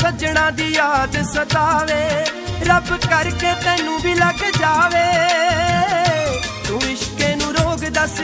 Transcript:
सजना दी याद सतावे, रब करके तैनू भी लग जावे। तू इश्के नू रोग दस